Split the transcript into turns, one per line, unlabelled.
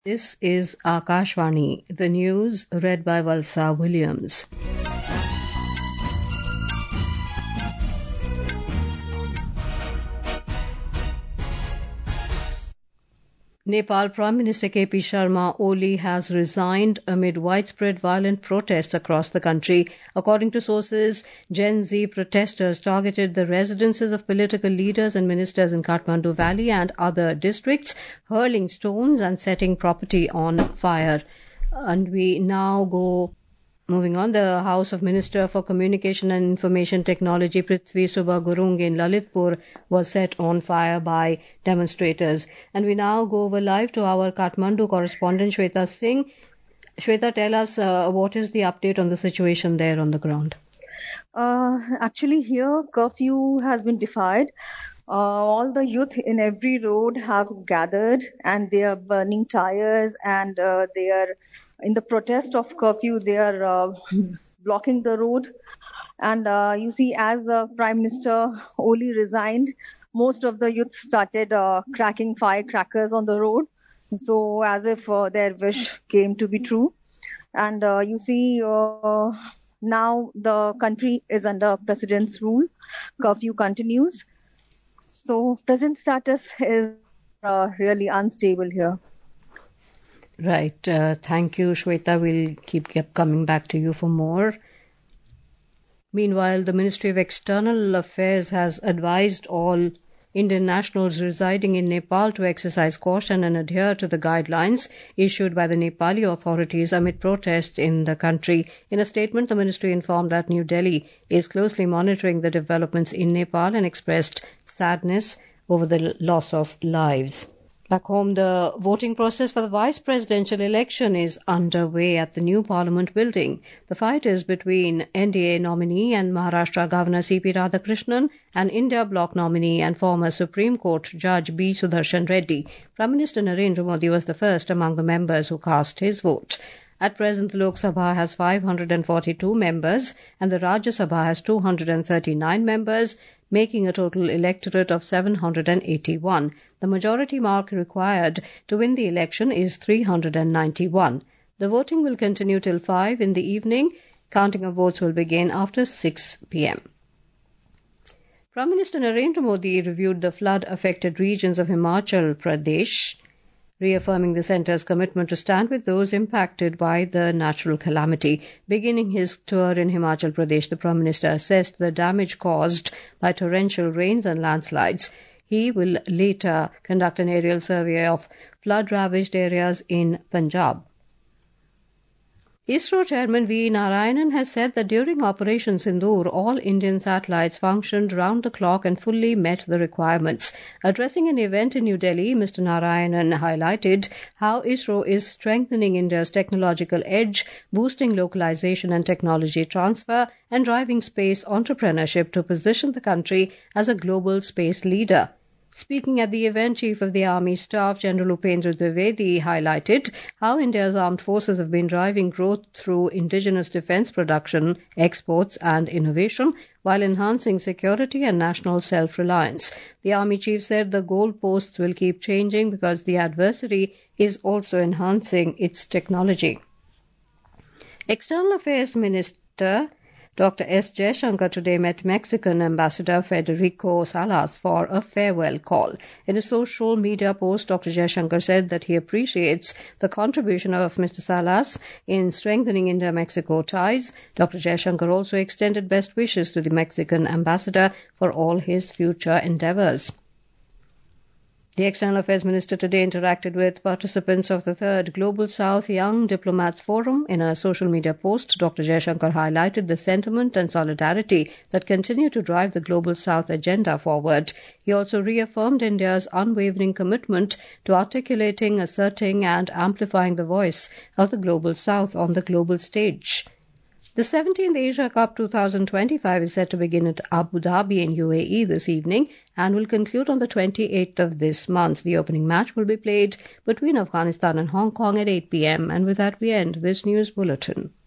This is Akashvani, the news read by Valsa Williams. Nepal Prime Minister KP Sharma Oli has resigned amid widespread violent protests across the country. According to sources, Gen Z protesters targeted the residences of political leaders and ministers in Kathmandu Valley and other districts, hurling stones and setting property on fire. And we now go moving on. The House of Minister for Communication and Information Technology Prithvi Subha Gurung in Lalitpur was set on fire by demonstrators. And we now go over live to our Kathmandu correspondent Shweta Singh. Shweta, tell us what is the update on the situation there on the ground?
Actually, here curfew has been defied. All the youth in every road have gathered and they are burning tires and they are in the protest of curfew. They are blocking the road. And you see, as Prime Minister Oli resigned, most of the youth started cracking firecrackers on the road. So as if their wish came to be true. And you see, now the country is under President's rule. Curfew continues. So present status is really unstable here.
Right. Thank you, Shweta. We'll keep coming back to you for more. Meanwhile, the Ministry of External Affairs has advised all Indian nationals residing in Nepal to exercise caution and adhere to the guidelines issued by the Nepali authorities amid protests in the country. In a statement, the ministry informed that New Delhi is closely monitoring the developments in Nepal and expressed sadness over the loss of lives. Back home, the voting process for the vice presidential election is underway at the new Parliament building. The fight is between NDA nominee and Maharashtra Governor C.P. Radhakrishnan and India Bloc nominee and former Supreme Court Judge B. Sudarshan Reddy. Prime Minister Narendra Modi was the first among the members who cast his vote. At present, the Lok Sabha has 542 members and the Rajya Sabha has 239 members, making a total electorate of 781. The majority mark required to win the election is 391. The voting will continue till 5 in the evening. Counting of votes will begin after 6 p.m. Prime Minister Narendra Modi reviewed the flood-affected regions of Himachal Pradesh, reaffirming the centre's commitment to stand with those impacted by the natural calamity. Beginning his tour in Himachal Pradesh, the Prime Minister assessed the damage caused by torrential rains and landslides. He will later conduct an aerial survey of flood-ravaged areas in Punjab. ISRO Chairman V. Narayanan has said that during Operation Sindoor, all Indian satellites functioned round the clock and fully met the requirements. Addressing an event in New Delhi, Mr. Narayanan highlighted how ISRO is strengthening India's technological edge, boosting localization and technology transfer, and driving space entrepreneurship to position the country as a global space leader. Speaking at the event, Chief of the Army Staff General Upendra Dwivedi highlighted how India's armed forces have been driving growth through indigenous defence production, exports and innovation, while enhancing security and national self-reliance. The Army Chief said the goalposts will keep changing because the adversary is also enhancing its technology. External Affairs Minister Dr. S. Jaishankar today met Mexican Ambassador Federico Salas for a farewell call. In a social media post, Dr. Jaishankar said that he appreciates the contribution of Mr. Salas in strengthening India-Mexico ties. Dr. Jaishankar also extended best wishes to the Mexican ambassador for all his future endeavours. The External Affairs Minister today interacted with participants of the 3rd Global South Young Diplomats Forum. In a social media post, Dr. Jaishankar highlighted the sentiment and solidarity that continue to drive the Global South agenda forward. He also reaffirmed India's unwavering commitment to articulating, asserting and amplifying the voice of the Global South on the global stage. The 17th Asia Cup 2025 is set to begin at Abu Dhabi in UAE this evening and will conclude on the 28th of this month. The opening match will be played between Afghanistan and Hong Kong at 8 p.m. And with that, we end this news bulletin.